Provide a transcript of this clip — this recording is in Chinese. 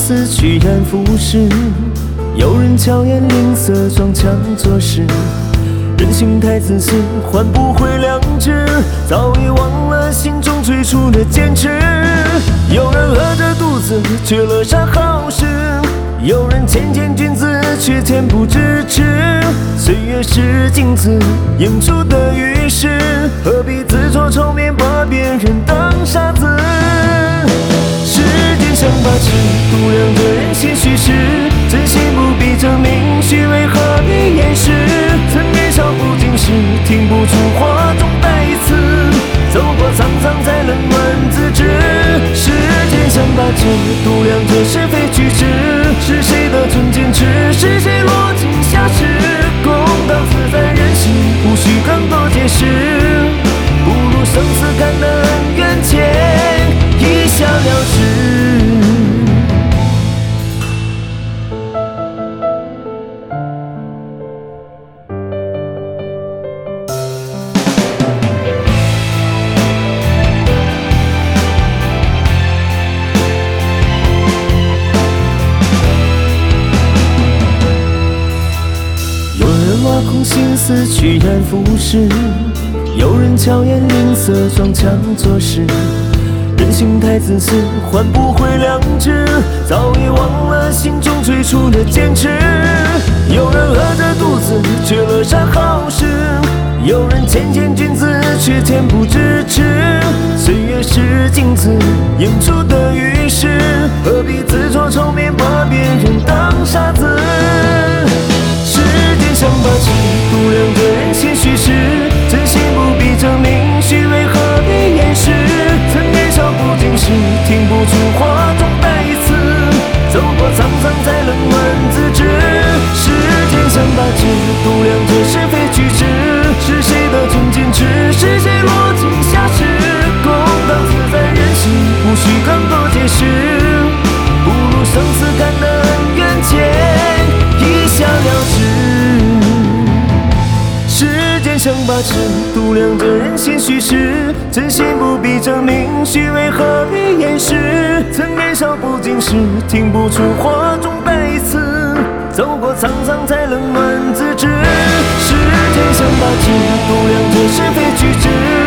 思去染浮世，有人巧言令色装腔作势。人心太自私，换不回良知，早已忘了心中最初的坚持。有人饿着肚子却乐善好施，有人谦谦君子却恬不知耻。岁月是镜子，映出的于世，何必自作聪明把别人当傻子？世间想把尺度量着人心虚实，真心不必证明，虚伪何必掩饰？曾年少不经事，听不出话中带刺，走过沧桑才冷暖自知。世间想把尺度量着是非曲直，是谁的纯坚持？是谁落井下石？公道自在人心，无需更多解释，不如生死看得恩怨前，一笑了之。挖空心思去染浮世，有人巧言令色装腔作势。人心太自私，换不回良知，早已忘了心中最初的坚持。有人饿着肚子却乐善好施，有人谦谦君子却恬不知耻。岁月是镜子，映出的于世，何必自作聪明把别人当傻子？想把尺度量着人心虚实，真心不必证明，虚伪何必掩饰？曾年少不经事，听不出话中带刺，走过沧桑才冷暖自知。世间想把尺度量着是非曲直，是谁的纯坚持？是谁落井下石？公道自在人心，无需更多解释，不如生死看得恩怨前，一笑了之。想把尺度量着人心虚实，真心不必证明，虚伪何必掩饰？曾年少不经事，听不出话中带刺，走过沧桑才冷暖自知。世间想把尺度量着是非曲直，